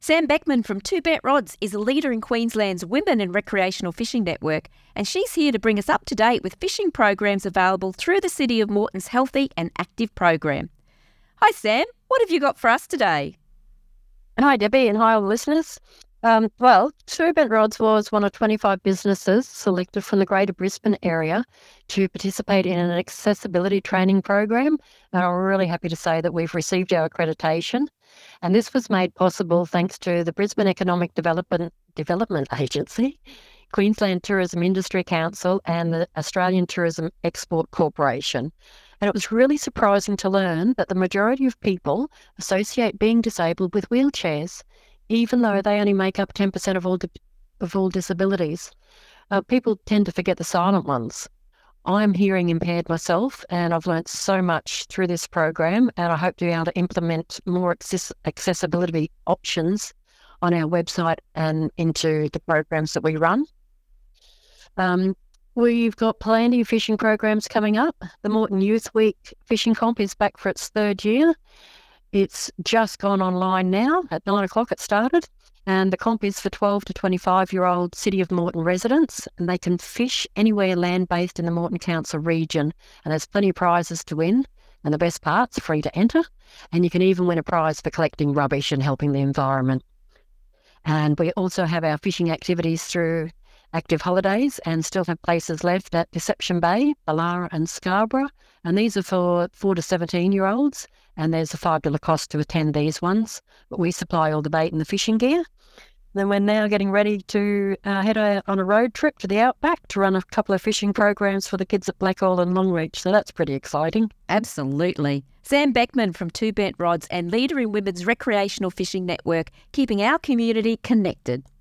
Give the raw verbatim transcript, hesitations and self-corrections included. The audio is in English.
Sam Beckman from Two Bent Rods is a leader in Queensland's women and recreational fishing network, and she's here to bring us up to date with fishing programs available through the City of Moreton's Healthy and Active program. Hi Sam, what have you got for us today? Hi Debbie, and hi all the listeners. Um, well, Two Bent Rods was one of twenty-five businesses selected from the Greater Brisbane area to participate in an accessibility training program, and I'm really happy to say that we've received our accreditation. And this was made possible thanks to the Brisbane Economic Development Development Agency, Queensland Tourism Industry Council, and the Australian Tourism Export Corporation. And it was really surprising to learn that the majority of people associate being disabled with wheelchairs, even though they only make up ten percent of all, di- of all disabilities. Uh, people tend to forget the silent ones. I'm hearing impaired myself, and I've learnt so much through this program, and I hope to be able to implement more access- accessibility options on our website and into the programs that we run. Um, we've got plenty of fishing programs coming up. The Moreton Youth Week Fishing Comp is back for its third year. It's just gone online now. At nine o'clock it started. And the comp is for twelve to twenty-five-year-old City of Moreton residents, and they can fish anywhere land-based in the Moreton Council region. And there's plenty of prizes to win. And the best part's free to enter. And you can even win a prize for collecting rubbish and helping the environment. And we also have our fishing activities through Active Holidays and still have places left at Deception Bay, Ballara and Scarborough. And these are for four to seventeen-year-olds. And there's a five dollars cost to attend these ones. But we supply all the bait and the fishing gear. Then we're now getting ready to uh, head a, on a road trip to the outback to run a couple of fishing programs for the kids at Blackall and Longreach. So that's pretty exciting. Absolutely. Sam Beckman from Two Bent Rods and leader in Women's Recreational Fishing Network, keeping our community connected.